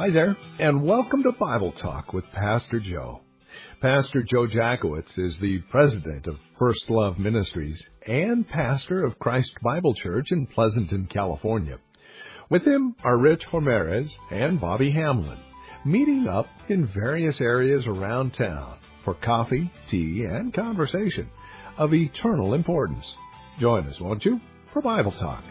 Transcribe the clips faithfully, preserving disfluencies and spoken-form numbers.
Hi there, and welcome to Bible Talk with Pastor Joe. Pastor Joe Jackowitz is the president of First Love Ministries and pastor of Christ Bible Church in Pleasanton, California. With him are Rich Ramirez and Bobby Hamlin, meeting up in various areas around town for coffee, tea, and conversation of eternal importance. Join us, won't you, for Bible Talk.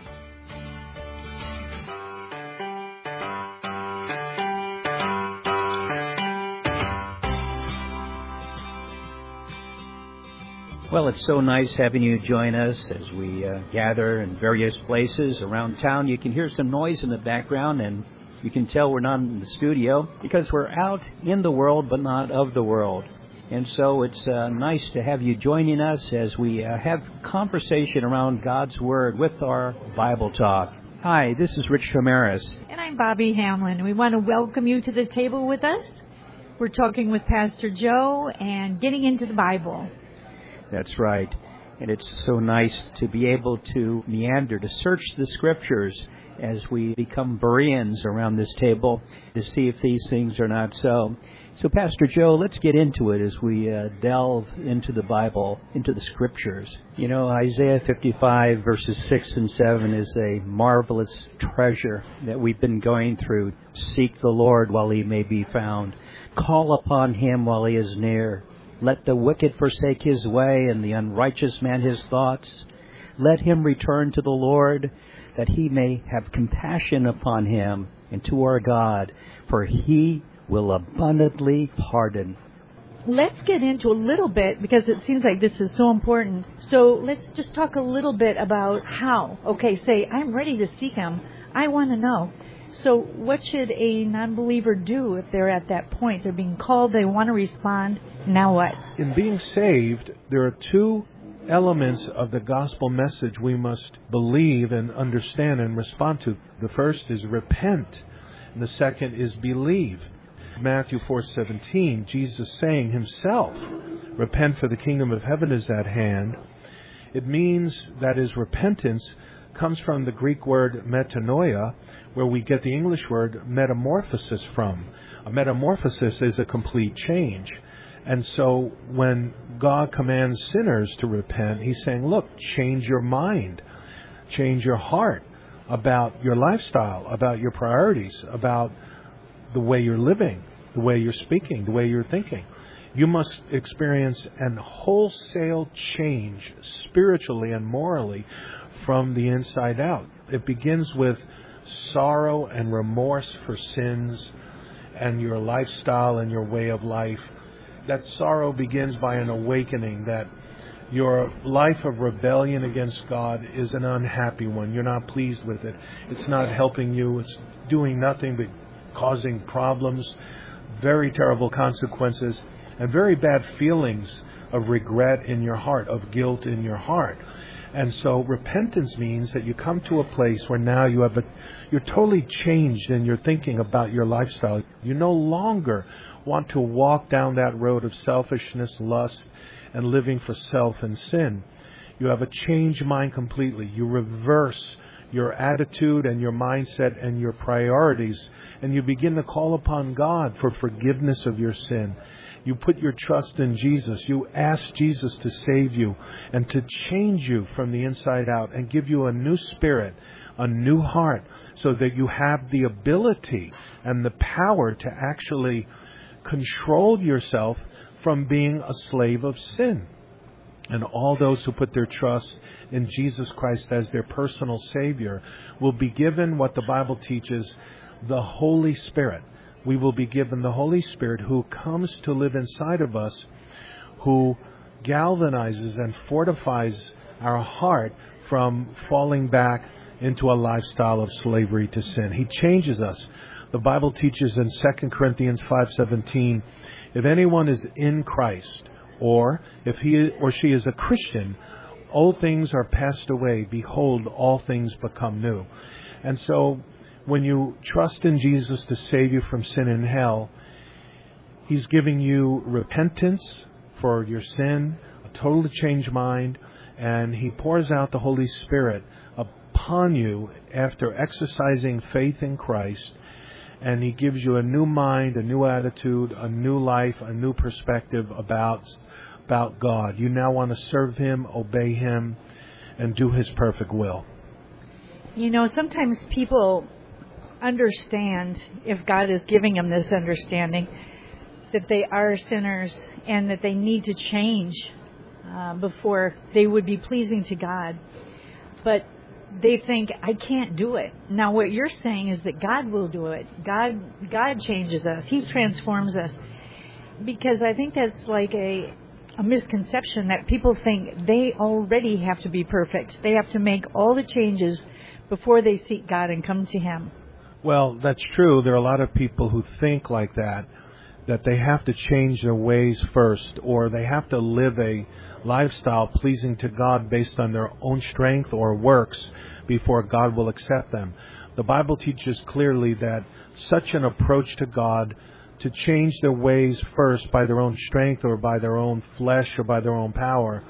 Well, it's so nice having you join us as we uh, gather in various places around town. You can hear some noise in the background, and you can tell we're not in the studio because we're out in the world but not of the world. And so it's uh, nice to have you joining us as we uh, have conversation around God's Word with our Bible Talk. Hi, this is Rich Ramirez. And I'm Bobby Hamlin. We want to welcome you to the table with us. We're talking with Pastor Joe and getting into the Bible. That's right. And it's so nice to be able to meander, to search the Scriptures as we become Bereans around this table to see if these things are not so. So, Pastor Joe, let's get into it as we uh, delve into the Bible, into the Scriptures. You know, Isaiah fifty-five, verses six and seven is a marvelous treasure that we've been going through. Seek the Lord while he may be found. Call upon him while he is near. Let the wicked forsake his way, and the unrighteous man his thoughts. Let him return to the Lord, that he may have compassion upon him, and to our God, for he will abundantly pardon. Let's get into a little bit, because it seems like this is so important. So let's just talk a little bit about how. Okay, say, I'm ready to seek him. I want to know. So what should a non-believer do if they're at that point? They're being called, they want to respond. Now what? In being saved, there are two elements of the gospel message we must believe and understand and respond to. The first is repent, and the second is believe. Matthew four seventeen, Jesus saying himself, repent for the kingdom of heaven is at hand. It means that his repentance comes from the Greek word metanoia, where we get the English word metamorphosis from. A metamorphosis is a complete change. And so when God commands sinners to repent, he's saying, look, change your mind, change your heart about your lifestyle, about your priorities, about the way you're living, the way you're speaking, the way you're thinking. You must experience an wholesale change spiritually and morally from the inside out. It begins with sorrow and remorse for sins and your lifestyle and your way of life. That sorrow begins by an awakening that your life of rebellion against God is an unhappy one. You're not pleased with it. It's not helping you. It's doing nothing but causing problems, very terrible consequences, and very bad feelings of regret in your heart, of guilt in your heart. And so repentance means that you come to a place where now you have a, you're totally changed in your thinking about your lifestyle. You no longer want to walk down that road of selfishness, lust, and living for self and sin. You have a changed mind completely. You reverse your attitude and your mindset and your priorities, and you begin to call upon God for forgiveness of your sin. You put your trust in Jesus. You ask Jesus to save you and to change you from the inside out and give you a new spirit, a new heart, so that you have the ability and the power to actually control yourself from being a slave of sin. And all those who put their trust in Jesus Christ as their personal Savior will be given what the Bible teaches, the Holy Spirit. We will be given the Holy Spirit who comes to live inside of us, who galvanizes and fortifies our heart from falling back into a lifestyle of slavery to sin. He changes us. The Bible teaches in Second Corinthians five seventeen, if anyone is in Christ, or if he or she is a Christian, old things are passed away. Behold, all things become new. And so when you trust in Jesus to save you from sin and hell, he's giving you repentance for your sin, a total changed mind, and he pours out the Holy Spirit upon you after exercising faith in Christ. and He gives you a new mind, a new attitude, a new life, a new perspective about, about God. You now want to serve Him, obey Him, and do His perfect will. You know, sometimes people understand, if God is giving them this understanding, that they are sinners and that they need to change uh, before they would be pleasing to God. But they think, I can't do it. Now, what you're saying is that God will do it. God, God changes us. He transforms us. Because I think that's like a, a misconception that people think they already have to be perfect. They have to make all the changes before they seek God and come to Him. Well, that's true. There are a lot of people who think like that, that they have to change their ways first, or they have to live a lifestyle pleasing to God based on their own strength or works before God will accept them. The Bible teaches clearly that such an approach to God, to change their ways first by their own strength or by their own flesh or by their own power,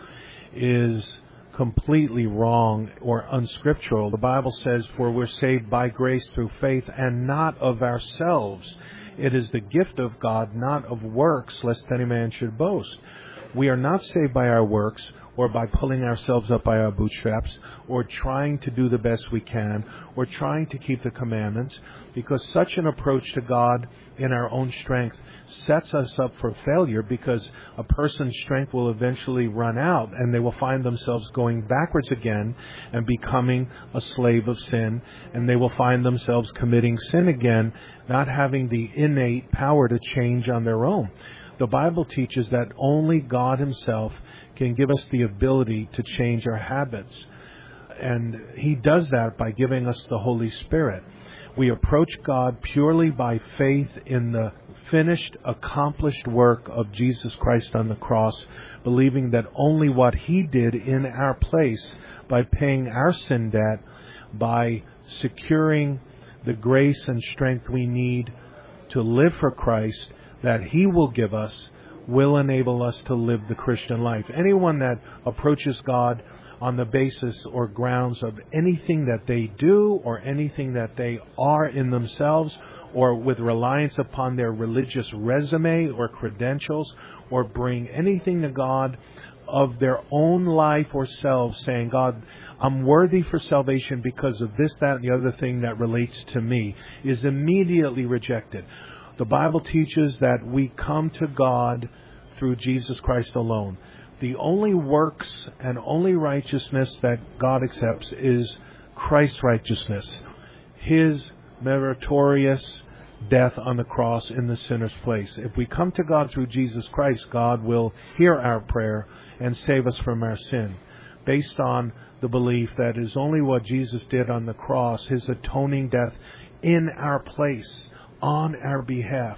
is completely wrong or unscriptural. The Bible says, for we're saved by grace through faith and not of ourselves. It is the gift of God, not of works, lest any man should boast. We are not saved by our works or by pulling ourselves up by our bootstraps or trying to do the best we can or trying to keep the commandments, because such an approach to God in our own strength sets us up for failure, because a person's strength will eventually run out and they will find themselves going backwards again and becoming a slave of sin, and they will find themselves committing sin again, not having the innate power to change on their own. The Bible teaches that only God Himself can give us the ability to change our habits. And He does that by giving us the Holy Spirit. We approach God purely by faith in the finished, accomplished work of Jesus Christ on the cross, believing that only what He did in our place, by paying our sin debt, by securing the grace and strength we need to live for Christ, that He will give us, will enable us to live the Christian life. Anyone that approaches God on the basis or grounds of anything that they do or anything that they are in themselves, or with reliance upon their religious resume or credentials, or bring anything to God of their own life or selves, saying, God, I'm worthy for salvation because of this, that, and the other thing that relates to me, is immediately rejected. The Bible teaches that we come to God through Jesus Christ alone. The only works and only righteousness that God accepts is Christ's righteousness, His meritorious death on the cross in the sinner's place. If we come to God through Jesus Christ, God will hear our prayer and save us from our sin, based on the belief that it is only what Jesus did on the cross, His atoning death in our place, on our behalf,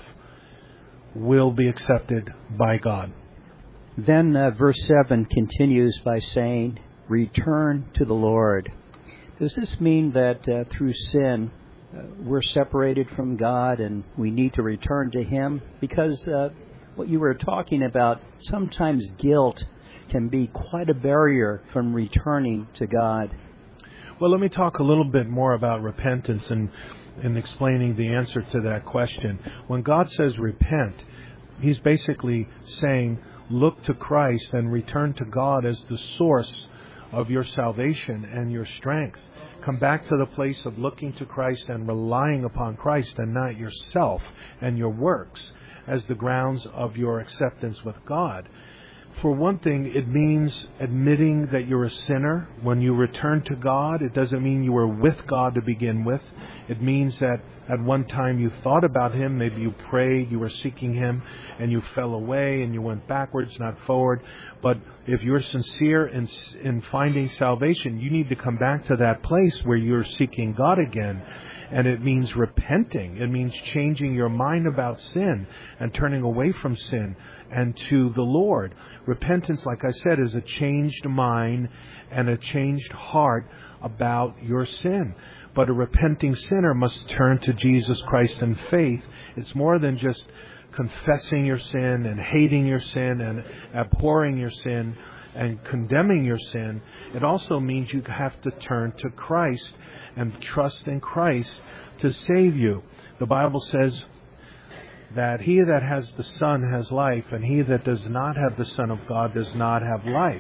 will be accepted by God. Then uh, verse seven continues by saying, return to the Lord. Does this mean that uh, through sin uh, we're separated from God and we need to return to Him? Because uh, what you were talking about, sometimes guilt can be quite a barrier from returning to God. Well, let me talk a little bit more about repentance and, and explaining the answer to that question. When God says repent, He's basically saying, look to Christ and return to God as the source of your salvation and your strength. Come back to the place of looking to Christ and relying upon Christ and not yourself and your works as the grounds of your acceptance with God. For one thing, it means admitting that you're a sinner. When you return to God, it doesn't mean you were with God to begin with. It means that at one time you thought about Him, maybe you prayed, you were seeking Him, and you fell away and you went backwards, not forward. But if you're sincere in, in finding salvation, you need to come back to that place where you're seeking God again. And it means repenting. It means changing your mind about sin and turning away from sin and to the Lord. Repentance, like I said, is a changed mind and a changed heart about your sin. But a repenting sinner must turn to Jesus Christ in faith. It's more than just confessing your sin and hating your sin and abhorring your sin and condemning your sin. It also means you have to turn to Christ and trust in Christ to save you. The Bible says that he that has the Son has life, and he that does not have the Son of God does not have life.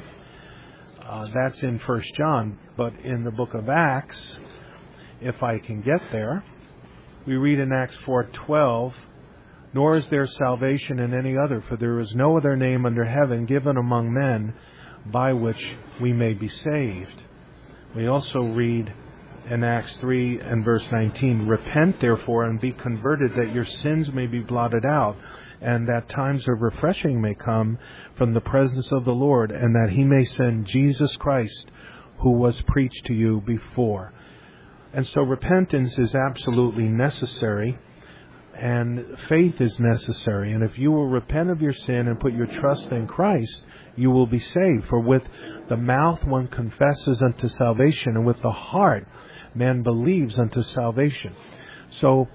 Uh, that's in First John. But in the book of Acts, if I can get there, we read in Acts four twelve, nor is there salvation in any other, for there is no other name under heaven given among men by which we may be saved. We also read in Acts three and verse nineteen, repent therefore and be converted, that your sins may be blotted out, and that times of refreshing may come from the presence of the Lord, and that he may send Jesus Christ, who was preached to you before. And so repentance is absolutely necessary, and faith is necessary. And if you will repent of your sin and put your trust in Christ, you will be saved. For with the mouth one confesses unto salvation, and with the heart man believes unto salvation. So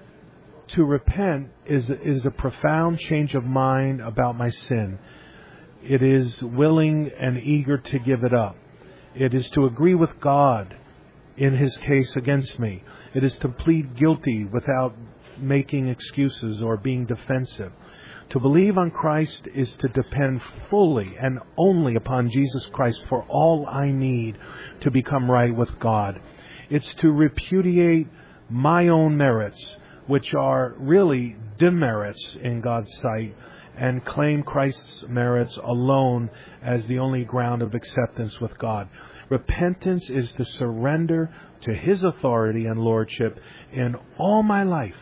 to repent is, is a profound change of mind about my sin. It is willing and eager to give it up. It is to agree with God in his case against me. It is to plead guilty without making excuses or being defensive. To believe on Christ is to depend fully and only upon Jesus Christ for all I need to become right with God. It's to repudiate my own merits, which are really demerits in God's sight, and claim Christ's merits alone as the only ground of acceptance with God. Repentance is to surrender to his authority and lordship in all my life.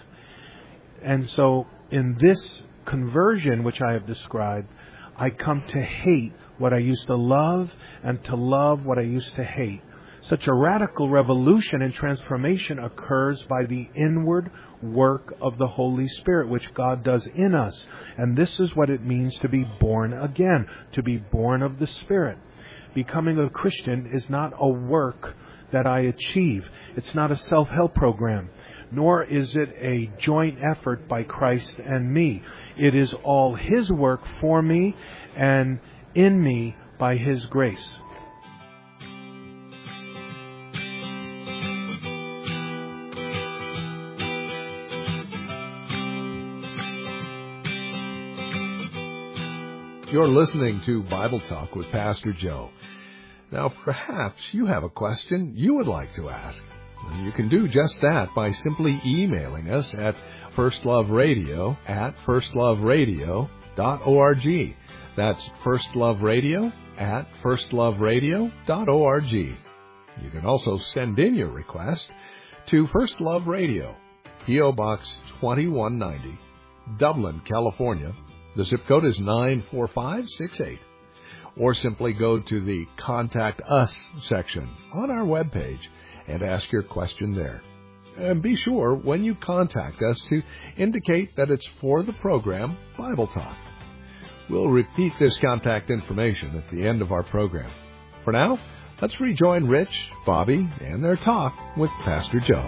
And so in this conversion which I have described, I come to hate what I used to love and to love what I used to hate. Such a radical revolution and transformation occurs by the inward work of the Holy Spirit, which God does in us. And this is what it means to be born again, to be born of the Spirit. Becoming a Christian is not a work that I achieve. It's not a self-help program, nor is it a joint effort by Christ and me. It is all his work for me and in me by his grace. You're listening to Bible Talk with Pastor Joe. Now, perhaps you have a question you would like to ask. You can do just that by simply emailing us at firstloveradio at firstloveradio dot org. That's firstloveradio at firstloveradio dot org. You can also send in your request to First Love Radio, P O Box twenty-one ninety, Dublin, California. The zip code is nine four five six eight. Or simply go to the Contact Us section on our webpage and ask your question there. And be sure, when you contact us, to indicate that it's for the program Bible Talk. We'll repeat this contact information at the end of our program. For now, let's rejoin Rich, Bobby, and their talk with Pastor Joe.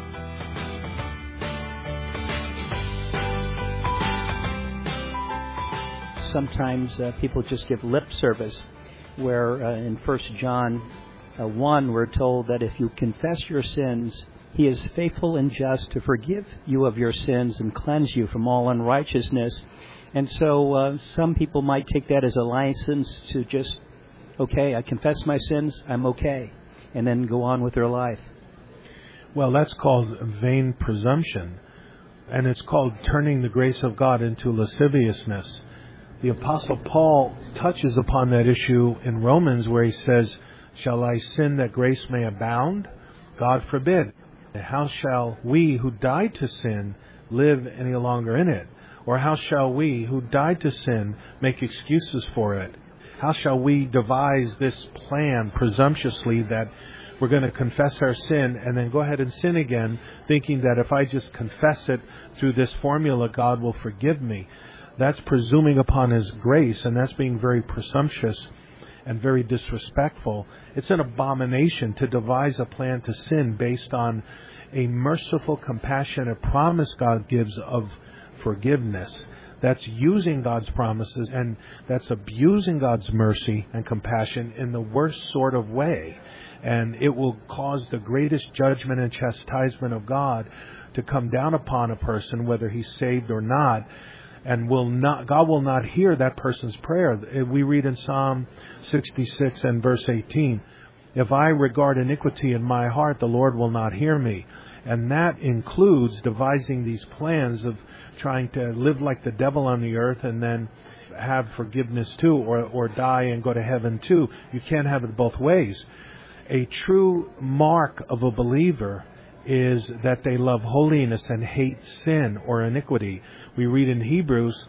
Sometimes uh, people just give lip service, where uh, in First John uh, one we're told that if you confess your sins, he is faithful and just to forgive you of your sins and cleanse you from all unrighteousness. And so uh, some people might take that as a license to just, okay, I confess my sins, I'm okay, and then go on with their life. Well, that's called vain presumption, and it's called turning the grace of God into lasciviousness. The Apostle Paul touches upon that issue in Romans, where he says, shall I sin that grace may abound? God forbid. How shall we who died to sin live any longer in it? Or how shall we who died to sin make excuses for it? How shall we devise this plan presumptuously that we're going to confess our sin and then go ahead and sin again, thinking that if I just confess it through this formula, God will forgive me? That's presuming upon his grace, and that's being very presumptuous and very disrespectful. It's an abomination to devise a plan to sin based on a merciful, compassionate promise God gives of forgiveness. That's using God's promises, and that's abusing God's mercy and compassion in the worst sort of way. And it will cause the greatest judgment and chastisement of God to come down upon a person, whether he's saved or not. And will not, God will not hear that person's prayer. We read in Psalm sixty-six and verse eighteen, if I regard iniquity in my heart, the Lord will not hear me. And that includes devising these plans of trying to live like the devil on the earth and then have forgiveness too, or, or die and go to heaven too. You can't have it both ways. A true mark of a believer is that they love holiness and hate sin or iniquity. We read in Hebrews,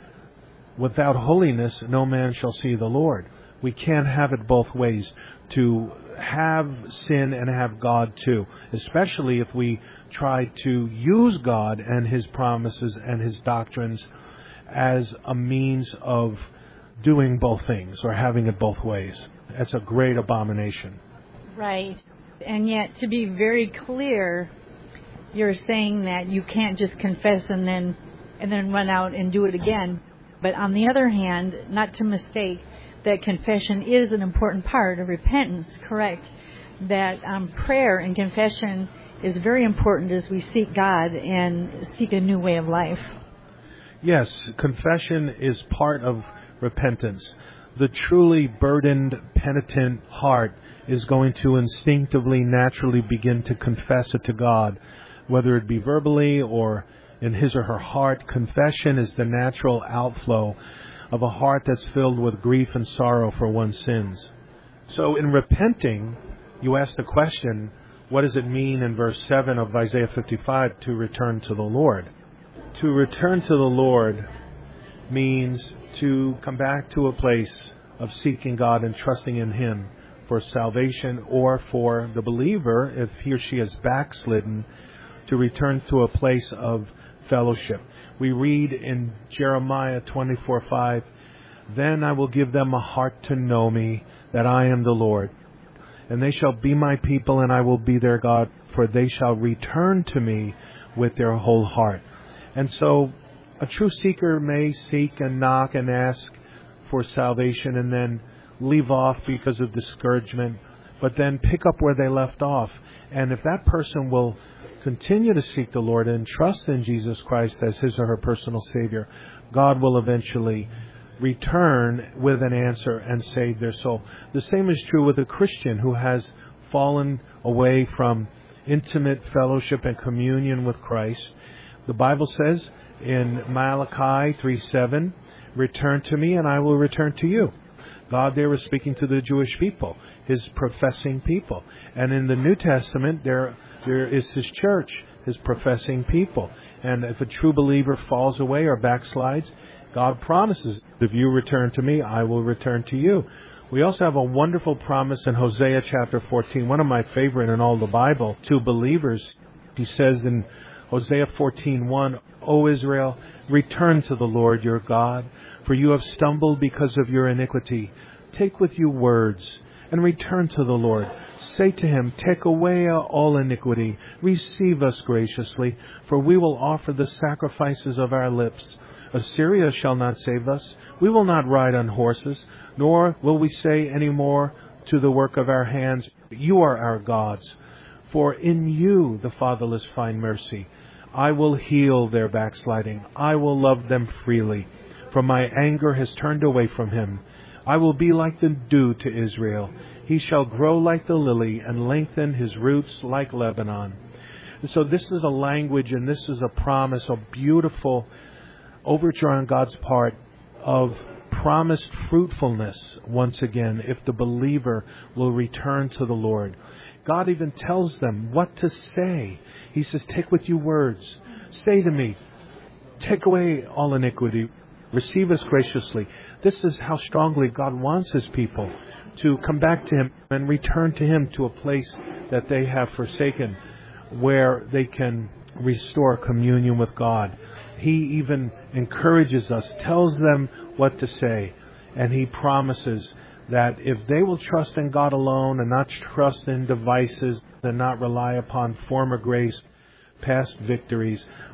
without holiness no man shall see the Lord. We can't have it both ways, to have sin and have God too, especially if we try to use God and His promises and His doctrines as a means of doing both things or having it both ways. That's a great abomination. Right. And yet, to be very clear, you're saying that you can't just confess and then and then run out and do it again. But on the other hand, not to mistake that confession is an important part of repentance, correct? That um, prayer and confession is very important as we seek God and seek a new way of life. Yes, confession is part of repentance. The truly burdened, penitent heart is going to instinctively, naturally begin to confess it to God, whether it be verbally or in his or her heart. Confession is the natural outflow of a heart that's filled with grief and sorrow for one's sins. So in repenting, you ask the question, what does it mean in verse seven of Isaiah fifty-five to return to the Lord? To return to the Lord means to come back to a place of seeking God and trusting in Him for salvation, or for the believer, if he or she is backslidden, to return to a place of fellowship. We read in Jeremiah twenty-four five, then I will give them a heart to know me, that I am the Lord. And they shall be my people, and I will be their God, for they shall return to me with their whole heart. And so a true seeker may seek and knock and ask for salvation and then leave off because of discouragement, but then pick up where they left off. And if that person will continue to seek the Lord and trust in Jesus Christ as his or her personal Savior, God will eventually return with an answer and save their soul. The same is true with a Christian who has fallen away from intimate fellowship and communion with Christ. The Bible says in Malachi three seven, return to me and I will return to you. God there was speaking to the Jewish people, his professing people. And in the New Testament, there there is his church, his professing people. And if a true believer falls away or backslides, God promises, if you return to me, I will return to you. We also have a wonderful promise in Hosea chapter fourteen, one of my favorite in all the Bible, to believers. He says in Hosea fourteen one, O Israel, return to the Lord your God, for you have stumbled because of your iniquity. Take with you words and return to the Lord. Say to him, take away all iniquity. Receive us graciously, for we will offer the sacrifices of our lips. Assyria shall not save us. We will not ride on horses, nor will we say any more to the work of our hands, you are our gods. For in you the fatherless find mercy. I will heal their backsliding. I will love them freely. For my anger has turned away from him. I will be like the dew to Israel. He shall grow like the lily and lengthen his roots like Lebanon. And so this is a language and this is a promise, a beautiful overture on God's part of promised fruitfulness once again if the believer will return to the Lord. God even tells them what to say. He says, take with you words. Say to me, take away all iniquity. Receive us graciously. This is how strongly God wants his people to come back to him and return to him to a place that they have forsaken, where they can restore communion with God. He even encourages us, tells them what to say, and he promises that if they will trust in God alone and not trust in devices and not rely upon former grace, past victories,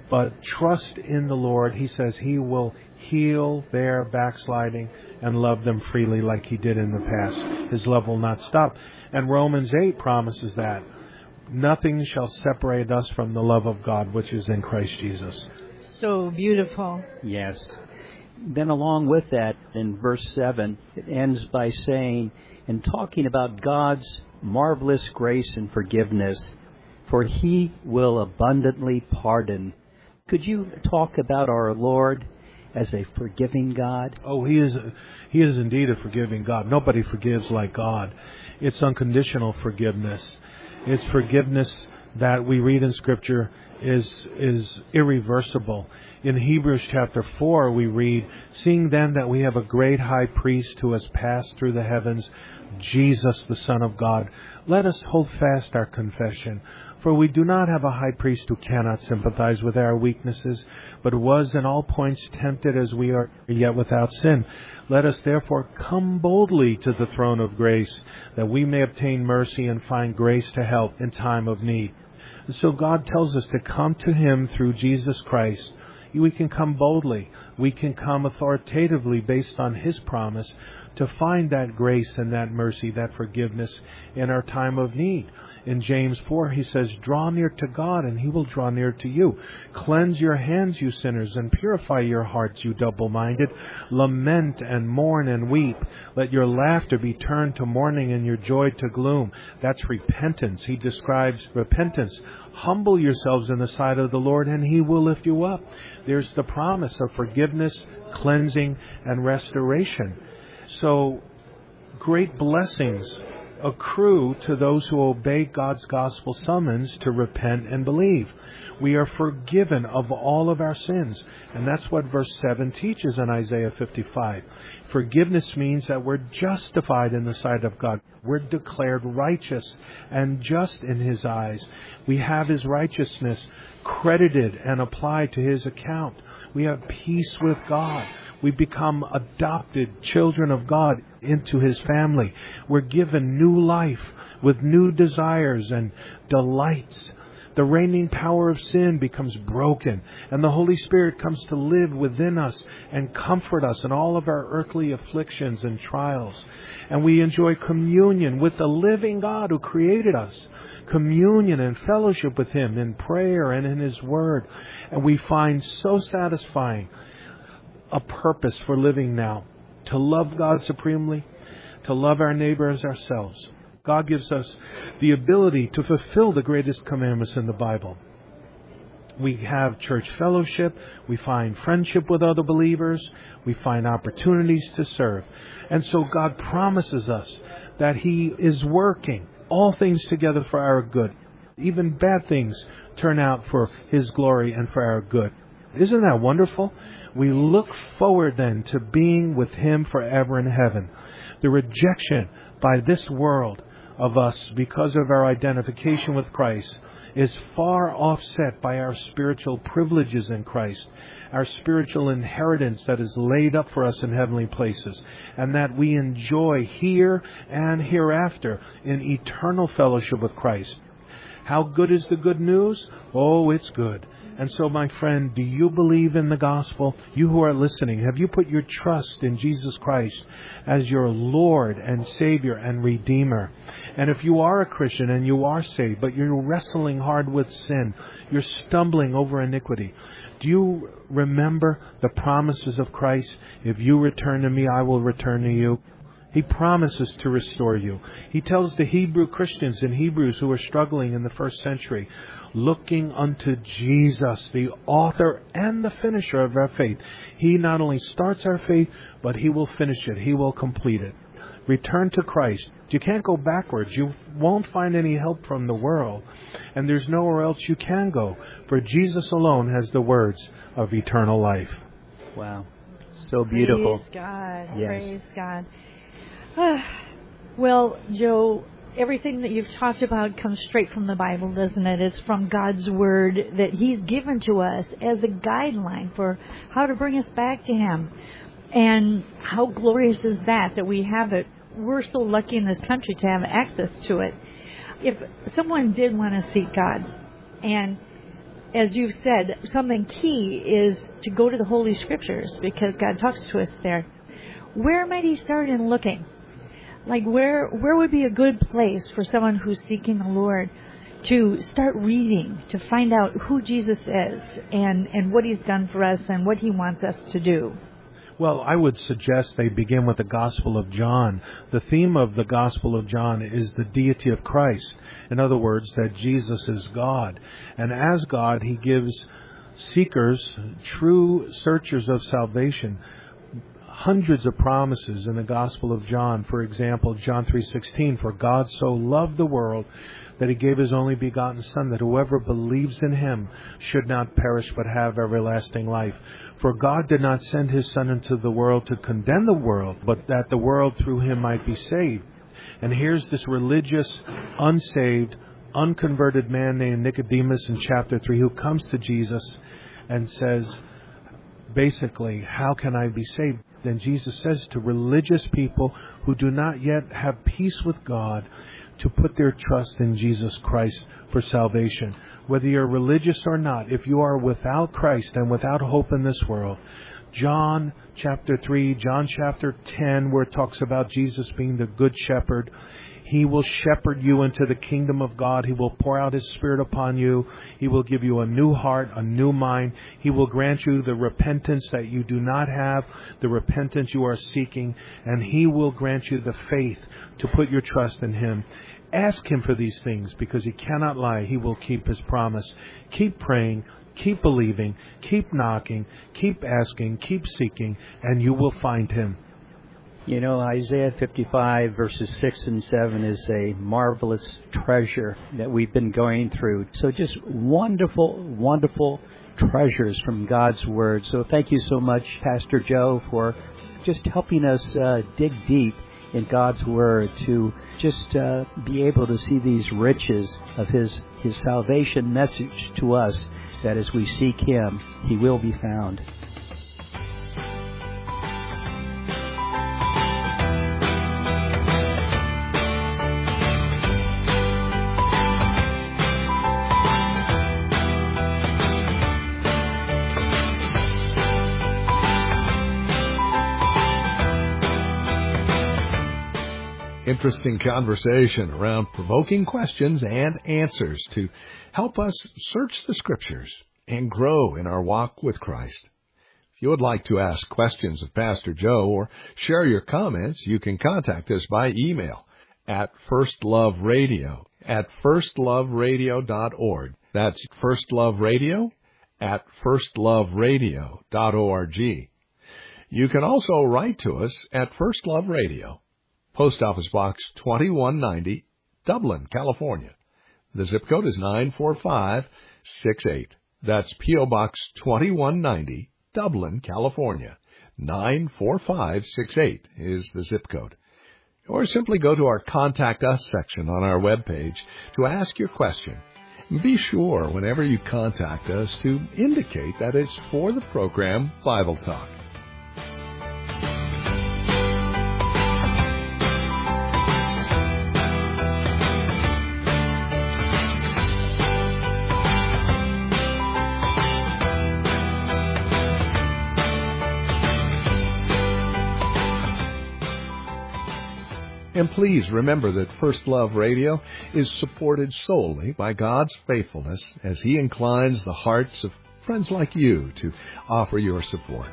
but trust in the Lord. He says He will heal their backsliding and love them freely like He did in the past. His love will not stop. And Romans eight promises that. Nothing shall separate us from the love of God, which is in Christ Jesus. So beautiful. Yes. Then along with that, in verse seven, it ends by saying, in talking about God's marvelous grace and forgiveness, for He will abundantly pardon. Could you talk about our Lord as a forgiving God? Oh, He is He is indeed a forgiving God. Nobody forgives like God. It's unconditional forgiveness. It's forgiveness that we read in Scripture is is irreversible. In Hebrews chapter four we read, seeing then that we have a great high priest who has passed through the heavens, Jesus the Son of God, let us hold fast our confession. For we do not have a high priest who cannot sympathize with our weaknesses, but was in all points tempted as we are, yet without sin. Let us therefore come boldly to the throne of grace, that we may obtain mercy and find grace to help in time of need. So God tells us to come to Him through Jesus Christ. We can come boldly. We can come authoritatively based on His promise to find that grace and that mercy, that forgiveness in our time of need. In James four, he says, draw near to God and He will draw near to you. Cleanse your hands, you sinners, and purify your hearts, you double-minded. Lament and mourn and weep. Let your laughter be turned to mourning and your joy to gloom. That's repentance. He describes repentance. Humble yourselves in the sight of the Lord and He will lift you up. There's the promise of forgiveness, cleansing, and restoration. So, great blessings accrue to those who obey God's gospel summons to repent and believe. We are forgiven of all of our sins. And that's what verse seven teaches in Isaiah fifty-five. Forgiveness means that we're justified in the sight of God. We're declared righteous and just in His eyes. We have His righteousness credited and applied to His account. We have peace with God. We become adopted children of God into His family. We're given new life with new desires and delights. The reigning power of sin becomes broken, and the Holy Spirit comes to live within us and comfort us in all of our earthly afflictions and trials. And we enjoy communion with the living God who created us. Communion and fellowship with Him in prayer and in His Word. And we find so satisfying a purpose for living now, to love God supremely, to love our neighbor as ourselves. God gives us the ability to fulfill the greatest commandments in the Bible. We have church fellowship, we find friendship with other believers, we find opportunities to serve. And so God promises us that He is working all things together for our good. Even bad things turn out for His glory and for our good. Isn't that wonderful? We look forward then to being with Him forever in heaven. The rejection by this world of us because of our identification with Christ is far offset by our spiritual privileges in Christ, our spiritual inheritance that is laid up for us in heavenly places, and that we enjoy here and hereafter in eternal fellowship with Christ. How good is the good news? Oh, it's good. And so, my friend, do you believe in the gospel? You who are listening, have you put your trust in Jesus Christ as your Lord and Savior and Redeemer? And if you are a Christian and you are saved, but you're wrestling hard with sin, you're stumbling over iniquity, do you remember the promises of Christ? If you return to me, I will return to you. He promises to restore you. He tells the Hebrew Christians in Hebrews who were struggling in the first century, looking unto Jesus, the author and the finisher of our faith. He not only starts our faith, but He will finish it. He will complete it. Return to Christ. You can't go backwards. You won't find any help from the world. And there's nowhere else you can go. For Jesus alone has the words of eternal life. Wow. So beautiful. Praise God. Yes. Praise God. Well, Joe, everything that you've talked about comes straight from the Bible, doesn't it? It's from God's Word that He's given to us as a guideline for how to bring us back to Him. And how glorious is that, that we have it. We're so lucky in this country to have access to it. If someone did want to seek God and as you've said, something key is to go to the Holy Scriptures because God talks to us there. Where might he start in looking? Like where where would be a good place for someone who's seeking the Lord to start reading, to find out who Jesus is and, and what he's done for us and what he wants us to do? Well, I would suggest they begin with the Gospel of John. The theme of the Gospel of John is the deity of Christ. In other words, that Jesus is God. And as God, he gives seekers, true searchers of salvation, hundreds of promises in the Gospel of John. For example, John three sixteen, for God so loved the world that he gave his only begotten Son, that whoever believes in him should not perish but have everlasting life. For God did not send his Son into the world to condemn the world, but that the world through him might be saved. And here's this religious, unsaved, unconverted man named Nicodemus in chapter three who comes to Jesus and says, basically, how can I be saved? Then Jesus says to religious people who do not yet have peace with God to put their trust in Jesus Christ for salvation. Whether you're religious or not, if you are without Christ and without hope in this world, John chapter three, John chapter ten, where it talks about Jesus being the good shepherd, he will shepherd you into the kingdom of God. He will pour out his Spirit upon you. He will give you a new heart, a new mind. He will grant you the repentance that you do not have, the repentance you are seeking, and he will grant you the faith to put your trust in him. Ask him for these things because he cannot lie. He will keep his promise. Keep praying. Keep believing. Keep knocking. Keep asking. Keep seeking, and you will find him. You know, Isaiah fifty-five verses six and seven is a marvelous treasure that we've been going through. So just wonderful, wonderful treasures from God's Word. So thank you so much, Pastor Joe, for just helping us uh, dig deep in God's Word to just uh, be able to see these riches of His, His salvation message to us, that as we seek Him, He will be found. Interesting conversation around provoking questions and answers to help us search the Scriptures and grow in our walk with Christ. If you would like to ask questions of Pastor Joe or share your comments, you can contact us by email at firstloveradio at firstloveradio dot org. That's firstloveradio at firstloveradio dot org. You can also write to us at First Love Radio, Post Office Box twenty-one ninety, Dublin, California. The zip code is nine four five six eight. That's P O Box twenty-one ninety, Dublin, California. nine four five six eight is the zip code. Or simply go to our Contact Us section on our webpage to ask your question. Be sure, whenever you contact us, to indicate that it's for the program Bible Talk. And please remember that First Love Radio is supported solely by God's faithfulness as He inclines the hearts of friends like you to offer your support.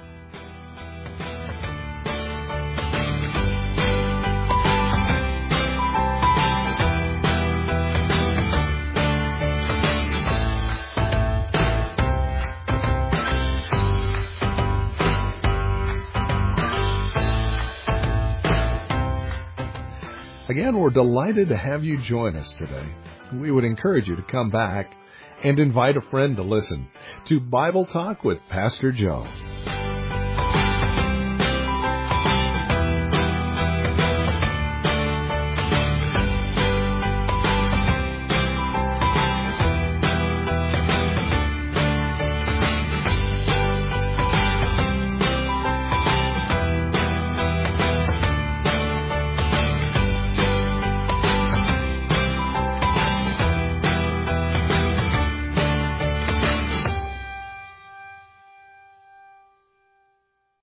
Again, we're delighted to have you join us today. We would encourage you to come back and invite a friend to listen to Bible Talk with Pastor Joe.